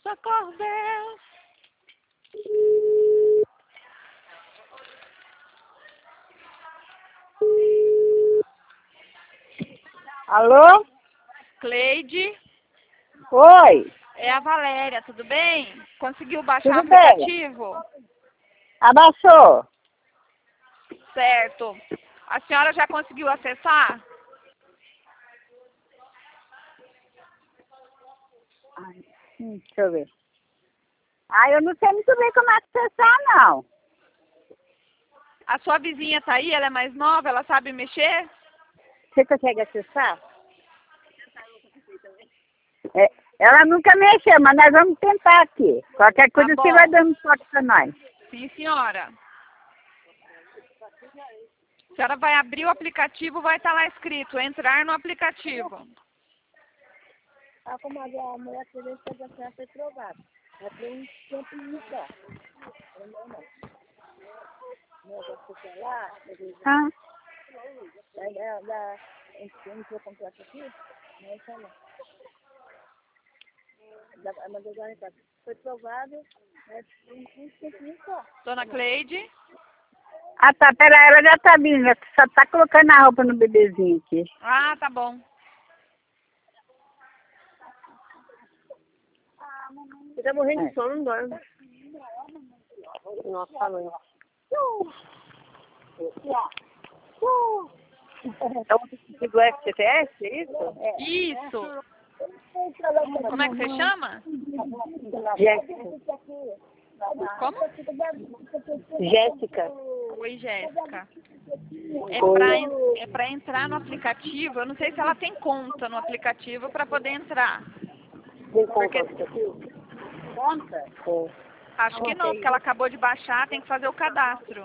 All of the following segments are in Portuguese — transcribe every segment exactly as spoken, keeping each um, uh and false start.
socorro, Deus. Alô? Cleide, Oi, é a Valéria, tudo bem? Conseguiu baixar o tudo bem? aplicativo? Abaixou? Certo. A senhora já conseguiu acessar? Ai, hum, deixa eu ver. Ah, eu não sei muito bem como acessar, não. A sua vizinha tá aí, ela é mais nova, ela sabe mexer? Você consegue acessar? É, ela nunca mexeu, mas nós vamos tentar aqui. Qualquer Tá coisa você bom. vai dando toque pra nós. Sim, senhora. A senhora vai abrir o aplicativo, vai estar lá escrito, entrar no aplicativo. Ah, como a mulher que veio fazer acesso foi trovada. Ela tem um tempo só. Não, não. Não, você lá, ah. Daí ela dá, entrou completo aqui, né, e falou. Mas agora foi provado, mas tem um tempinho só. Dona Cleide? Ah, tá, pera, ela já tá vindo, só tá colocando a roupa no bebezinho aqui. Ah, tá bom. Você tá morrendo de sono, não dorme. Nossa, falando. É o do F G T S, é isso? Isso. Como é que você chama? Jéssica. Como? Jéssica. Oi, Jéssica. É pra, en- é pra entrar no aplicativo, eu não sei se ela tem conta no aplicativo para poder entrar. Tem Porque conta? Conta? acho que não, porque ela acabou de baixar, tem que fazer o cadastro.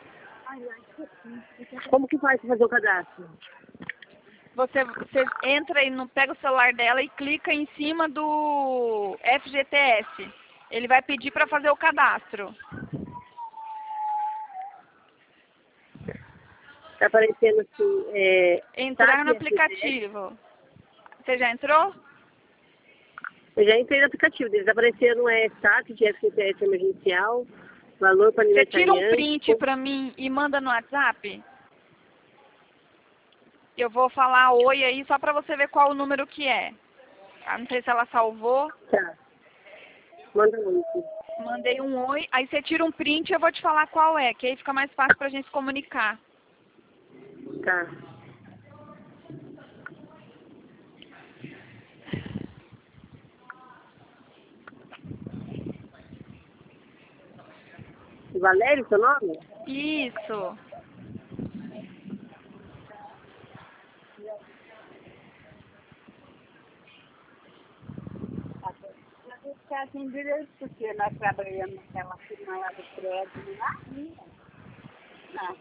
Como que faz pra fazer o cadastro? Você, você entra e não pega o celular dela e clica em cima do F G T S. Ele vai pedir para fazer o cadastro. Tá aparecendo assim, é... Entrar no S A P F G T S. aplicativo. Você já entrou? Eu já entrei no aplicativo deles, aparecendo é S A P de F G T S emergencial, valor para Você tira um aniversariante. print para mim e manda no WhatsApp? Eu vou falar oi aí só para você ver qual o número que é. Ah, não sei se ela salvou. Tá. Manda muito. Mandei um oi, aí você tira um print e eu vou te falar qual é, que aí fica mais fácil pra gente se comunicar. Tá. Valério, seu nome? Isso. Está assim direito, porque nós trabalhamos naquela firma lá do prédio, lá? Não.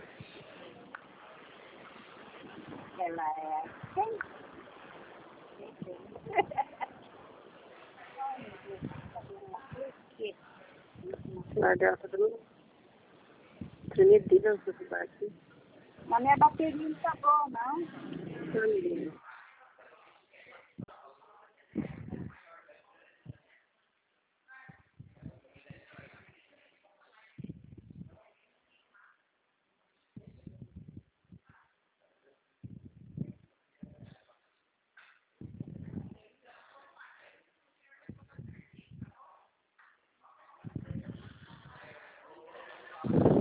Ela é assim. A dela tá dando tremedeira nessa cidade. Mas minha bateria não tá boa, não.